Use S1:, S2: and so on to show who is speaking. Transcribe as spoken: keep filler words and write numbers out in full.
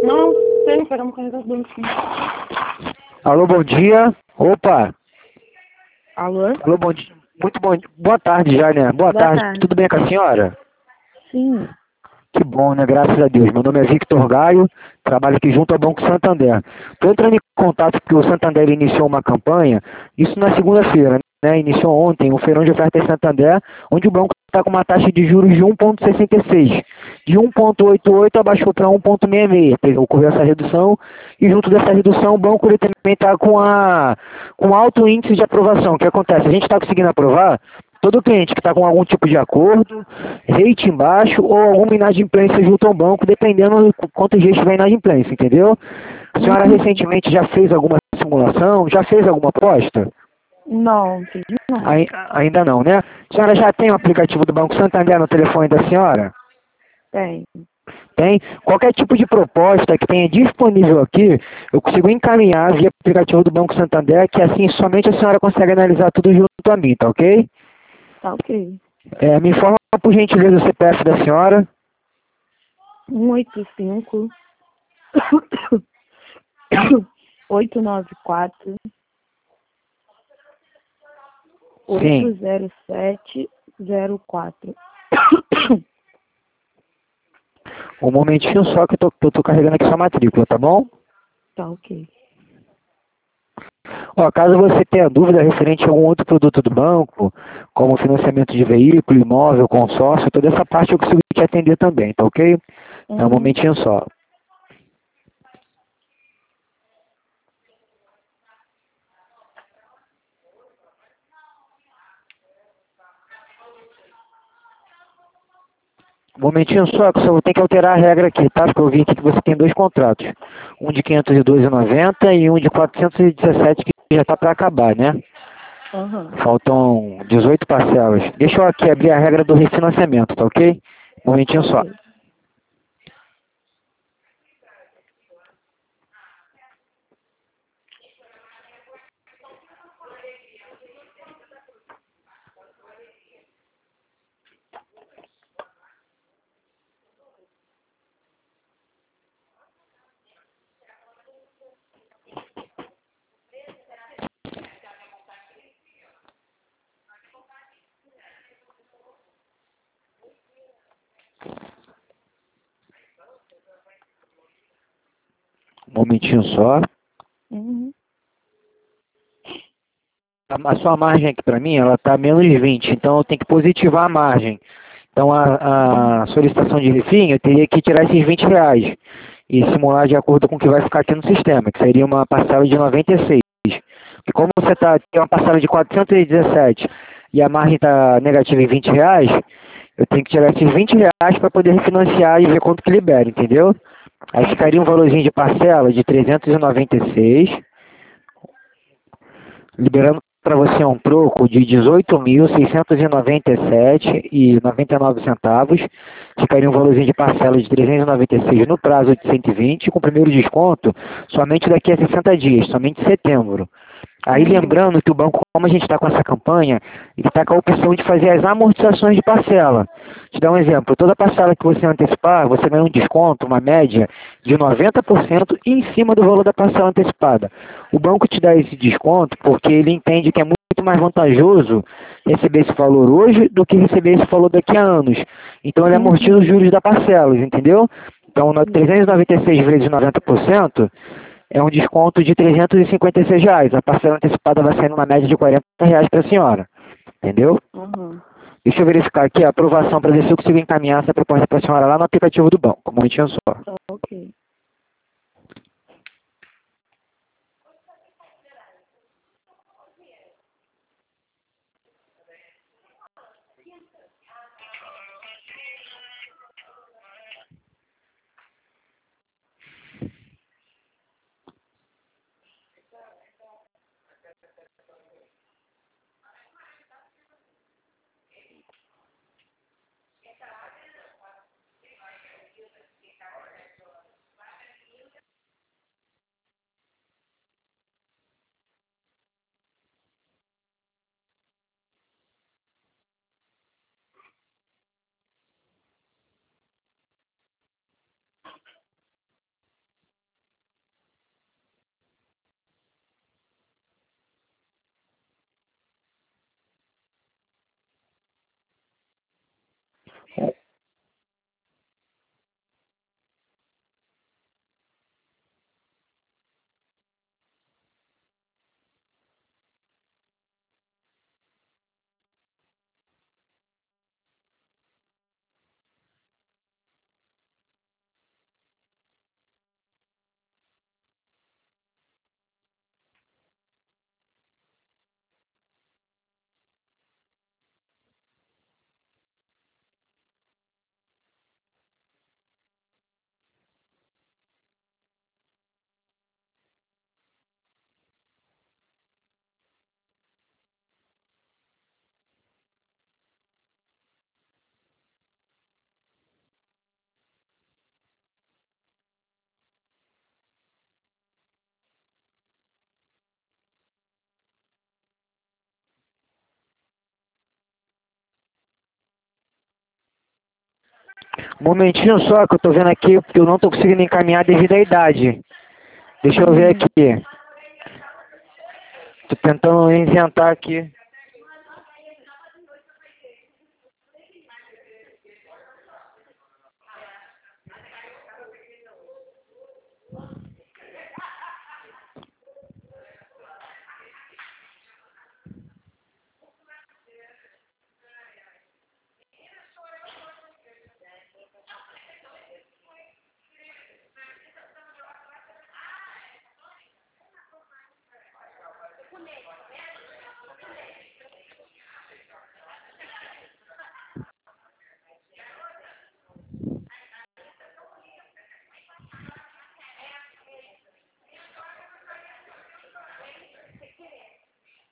S1: Não, tem, pegar um carregador aqui.
S2: Alô, bom dia. Opa.
S1: Alô?
S2: Alô, bom dia. Muito bom dia. Boa tarde já, né? Boa,
S1: Boa
S2: tarde.
S1: tarde.
S2: Tudo bem com a senhora?
S1: Sim.
S2: Que bom, né? Graças a Deus. Meu nome é Victor Gaio, trabalho aqui junto ao Banco Santander. Estou entrando em contato porque o Santander iniciou uma campanha, isso na segunda-feira, né? Iniciou ontem um feirão de ofertas Santander, onde o banco está com uma taxa de juros de um vírgula sessenta e seis. De um vírgula oitenta e oito abaixou para um vírgula sessenta e seis. Ocorreu essa redução e junto dessa redução o banco ele também está com, a, com alto índice de aprovação. O que acontece? A gente está conseguindo aprovar todo cliente que está com algum tipo de acordo, rating baixo ou alguma inadimplência junto ao banco, dependendo do quanto gente vai inadimplência, entendeu? A senhora
S1: Uhum.
S2: recentemente já fez alguma simulação? Já fez alguma aposta?
S1: Não, fiz não.
S2: Ai- ainda não, né? A senhora já tem o aplicativo do Banco Santander no telefone da senhora?
S1: Tem.
S2: Tem? Qualquer tipo de proposta que tenha disponível aqui, eu consigo encaminhar via aplicativo do Banco Santander, que assim somente a senhora consegue analisar tudo junto a mim, tá ok?
S1: Tá ok.
S2: É, me informa por gentileza o C P F da senhora.
S1: um oito cinco oito nove quatro
S2: Sim.
S1: oito zero sete zero quatro.
S2: Um momentinho só que eu tô, que eu tô carregando aqui sua matrícula, tá bom?
S1: Tá ok.
S2: Ó, caso você tenha dúvida referente a algum outro produto do banco, como financiamento de veículo, imóvel, consórcio, toda essa parte eu consigo te atender também, tá ok? É um
S1: Uhum.
S2: momentinho só. Um momentinho só, que eu só vou ter que alterar a regra aqui, tá? Porque eu vi aqui que você tem dois contratos. Um de quinhentos e doze reais e noventa centavos e um de quatrocentos e dezessete reais que já tá para acabar, né?
S1: Uhum.
S2: Faltam dezoito parcelas. Deixa eu aqui abrir a regra do refinanciamento, tá ok? Um momentinho só.
S1: Ok.
S2: Um momentinho só.
S1: Uhum.
S2: A a sua margem aqui para mim, ela está menos vinte, então eu tenho que positivar a margem. Então a, a solicitação de refim, eu teria que tirar esses vinte reais e simular de acordo com o que vai ficar aqui no sistema, que seria uma parcela de noventa e seis. E como você tá, tem uma parcela de quatrocentos e dezessete e a margem está negativa em vinte reais, eu tenho que tirar esses vinte reais para poder refinanciar e ver quanto que libera, entendeu? Aí ficaria um valorzinho de parcela de trezentos e noventa e seis, liberando para você um troco de dezoito mil seiscentos e noventa e sete reais e noventa e nove centavos. Ficaria um valorzinho de parcela de trezentos e noventa e seis no prazo de cento e vinte, com o primeiro desconto somente daqui a sessenta dias, somente em setembro. Aí
S1: Uhum.
S2: lembrando que o banco, como a gente está com essa campanha, ele está com a opção de fazer as amortizações de parcela. Te dar um exemplo, toda parcela que você antecipar, você ganha um desconto, uma média de noventa por cento em cima do valor da parcela antecipada. O banco te dá esse desconto porque ele entende que é muito mais vantajoso receber esse valor hoje do que receber esse valor daqui a anos. Então ele amortiza os
S1: Uhum.
S2: juros da parcela, entendeu? Então, no trezentos e noventa e seis vezes noventa por cento, é um desconto de trezentos e cinquenta e seis reais. A parcela antecipada vai sair numa média de quarenta reais para a senhora. Entendeu?
S1: Uhum.
S2: Deixa eu verificar aqui a aprovação para ver se eu consigo encaminhar essa proposta para a senhora lá no aplicativo do banco. Um momentinho só.
S1: Tá ok.
S2: Um momentinho só que eu tô vendo aqui, porque eu não tô conseguindo encaminhar devido à idade. Deixa eu ver
S1: Hum.
S2: aqui. Tô tentando inventar aqui.